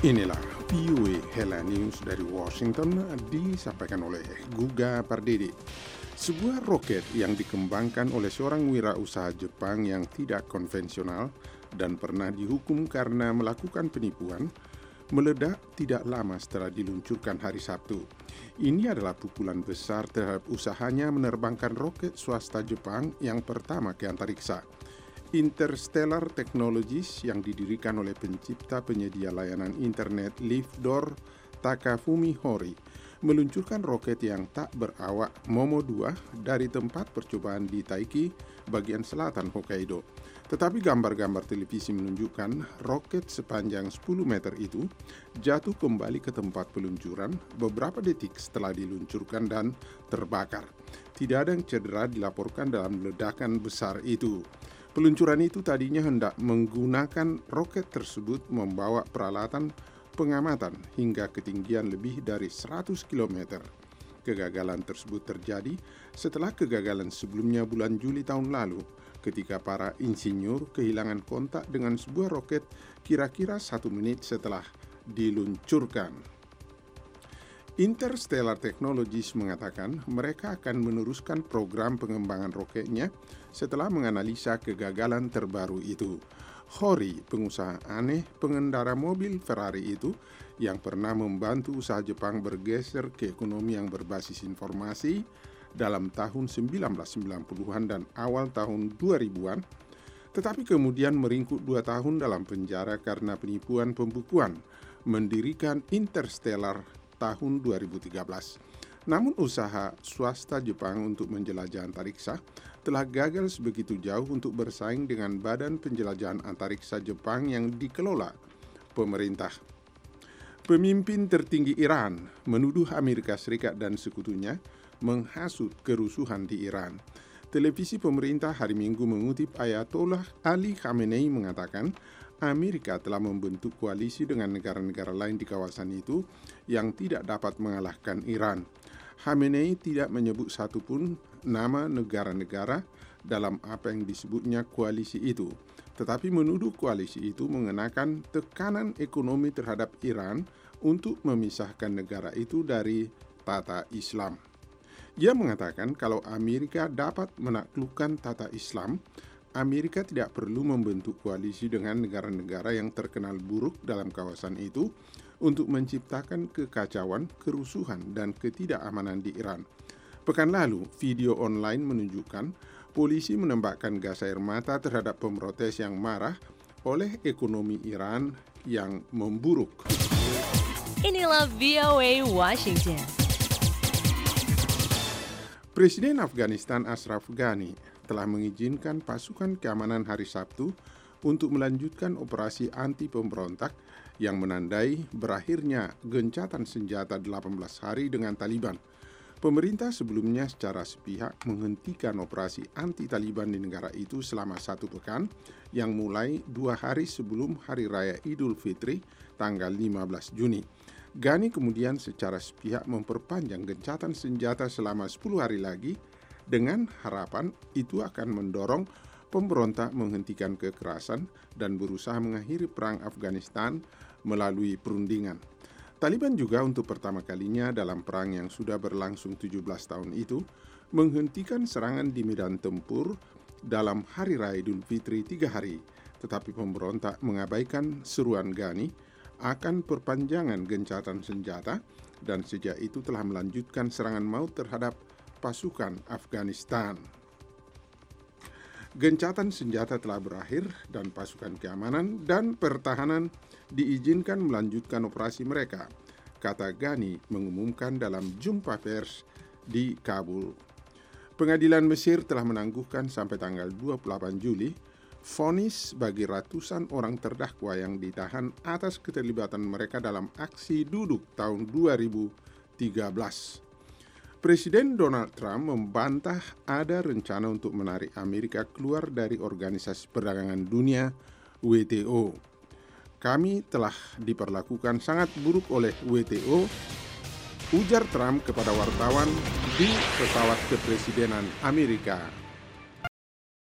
Inilah VOA Hela News dari Washington disampaikan oleh Guga Pardede. Sebuah roket yang dikembangkan oleh seorang wirausaha Jepang yang tidak konvensional dan pernah dihukum karena melakukan penipuan, meledak tidak lama setelah diluncurkan hari Sabtu. Ini adalah pukulan besar terhadap usahanya menerbangkan roket swasta Jepang yang pertama ke antariksa. Interstellar Technologies yang didirikan oleh pencipta penyedia layanan internet Live-Door Takafumi Hori meluncurkan roket yang tak berawak Momo 2 dari tempat percobaan di Taiki, bagian selatan Hokkaido. Tetapi gambar-gambar televisi menunjukkan roket sepanjang 10 meter itu jatuh kembali ke tempat peluncuran beberapa detik setelah diluncurkan dan terbakar. Tidak ada yang cedera dilaporkan dalam ledakan besar itu. Peluncuran itu tadinya hendak menggunakan roket tersebut membawa peralatan pengamatan hingga ketinggian lebih dari 100 km. Kegagalan tersebut terjadi setelah kegagalan sebelumnya bulan Juli tahun lalu, ketika para insinyur kehilangan kontak dengan sebuah roket kira-kira 1 menit setelah diluncurkan. Interstellar Technologies mengatakan mereka akan meneruskan program pengembangan roketnya setelah menganalisa kegagalan terbaru itu. Hori, pengusaha aneh pengendara mobil Ferrari itu, yang pernah membantu usaha Jepang bergeser ke ekonomi yang berbasis informasi dalam tahun 1990-an dan awal tahun 2000-an, tetapi kemudian meringkuk 2 tahun dalam penjara karena penipuan pembukuan, mendirikan Interstellar tahun 2013. Namun usaha swasta Jepang untuk menjelajah antariksa telah gagal sebegitu jauh untuk bersaing dengan Badan Penjelajahan Antariksa Jepang yang dikelola pemerintah. Pemimpin tertinggi Iran menuduh Amerika Serikat dan sekutunya menghasut kerusuhan di Iran. Televisi pemerintah hari Minggu mengutip Ayatollah Ali Khamenei mengatakan Amerika telah membentuk koalisi dengan negara-negara lain di kawasan itu yang tidak dapat mengalahkan Iran. Khamenei tidak menyebut satupun nama negara-negara dalam apa yang disebutnya koalisi itu, tetapi menuduh koalisi itu mengenakan tekanan ekonomi terhadap Iran untuk memisahkan negara itu dari tata Islam. Ia mengatakan kalau Amerika dapat menaklukkan tata Islam, Amerika tidak perlu membentuk koalisi dengan negara-negara yang terkenal buruk dalam kawasan itu untuk menciptakan kekacauan, kerusuhan, dan ketidakamanan di Iran. Pekan lalu, video online menunjukkan polisi menembakkan gas air mata terhadap pemrotes yang marah oleh ekonomi Iran yang memburuk. Inilah VOA Washington. Presiden Afghanistan Ashraf Ghani telah mengizinkan pasukan keamanan hari Sabtu untuk melanjutkan operasi anti pemberontak yang menandai berakhirnya gencatan senjata 18 hari dengan Taliban. Pemerintah sebelumnya secara sepihak menghentikan operasi anti-Taliban di negara itu selama 1 pekan yang mulai 2 hari sebelum Hari Raya Idul Fitri tanggal 15 Juni. Ghani kemudian secara sepihak memperpanjang gencatan senjata selama 10 hari lagi dengan harapan itu akan mendorong pemberontak menghentikan kekerasan dan berusaha mengakhiri perang Afghanistan melalui perundingan. Taliban juga untuk pertama kalinya dalam perang yang sudah berlangsung 17 tahun itu menghentikan serangan di medan tempur dalam Hari Raya Idul Fitri 3 hari, tetapi pemberontak mengabaikan seruan Ghani akan perpanjangan gencatan senjata dan sejak itu telah melanjutkan serangan maut terhadap pasukan Afghanistan. Gencatan senjata telah berakhir dan pasukan keamanan dan pertahanan diizinkan melanjutkan operasi mereka, kata Ghani mengumumkan dalam jumpa pers di Kabul. Pengadilan Mesir telah menangguhkan sampai tanggal 28 Juli vonis bagi ratusan orang terdakwa yang ditahan atas keterlibatan mereka dalam aksi duduk tahun 2013. Presiden Donald Trump membantah ada rencana untuk menarik Amerika keluar dari Organisasi Perdagangan Dunia WTO. Kami telah diperlakukan sangat buruk oleh WTO, ujar Trump kepada wartawan di pesawat kepresidenan Amerika.